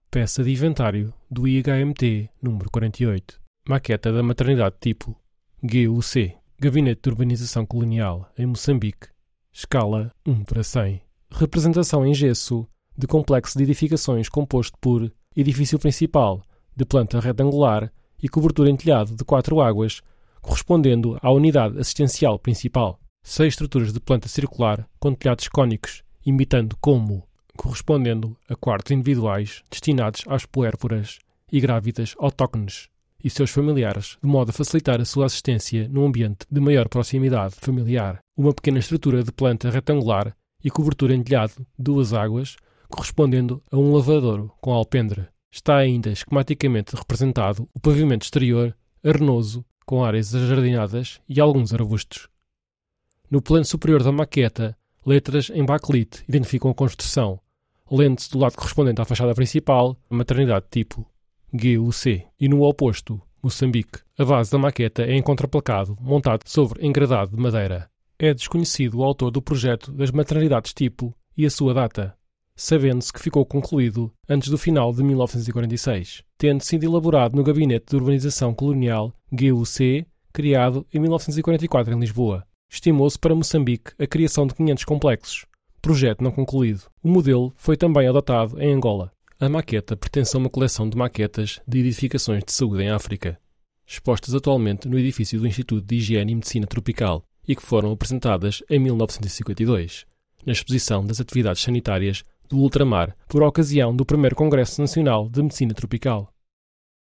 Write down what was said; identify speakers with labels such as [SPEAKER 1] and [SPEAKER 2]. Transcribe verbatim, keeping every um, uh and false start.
[SPEAKER 1] Peça de inventário do I H M T número quarenta e oito. Maqueta da maternidade tipo G U C. Gabinete de Urbanização Colonial em Moçambique. Escala um para cem. Representação em gesso de complexo de edificações composto por edifício principal de planta retangular e cobertura em telhado de quatro águas, correspondendo à unidade assistencial principal. Seis estruturas de planta circular com telhados cônicos, imitando como, correspondendo a quartos individuais destinados às puérperas e grávidas autóctones e seus familiares, de modo a facilitar a sua assistência num ambiente de maior proximidade familiar. Uma pequena estrutura de planta retangular e cobertura em telhado de duas águas, correspondendo a um lavadouro com alpendre. Está ainda esquematicamente representado o pavimento exterior arenoso, com áreas ajardinadas e alguns arbustos. No plano superior da maqueta, letras em bakelite identificam a construção, lendo-se do lado correspondente à fachada principal, a maternidade tipo G U C, e no oposto, Moçambique. A base da maqueta é em contraplacado, montado sobre engradado de madeira. É desconhecido o autor do projeto das maternidades tipo e a sua data, sabendo-se que ficou concluído antes do final de mil novecentos e quarenta e seis, tendo sido elaborado no Gabinete de Urbanização Colonial G U C, criado em mil novecentos e quarenta e quatro em Lisboa. Estimou-se para Moçambique a criação de quinhentos complexos, projeto não concluído. O modelo foi também adotado em Angola. A maqueta pertence a uma coleção de maquetas de edificações de saúde em África, expostas atualmente no edifício do Instituto de Higiene e Medicina Tropical e que foram apresentadas em mil novecentos e cinquenta e dois, na exposição das atividades sanitárias do ultramar, por ocasião do primeiro Congresso Nacional de Medicina Tropical.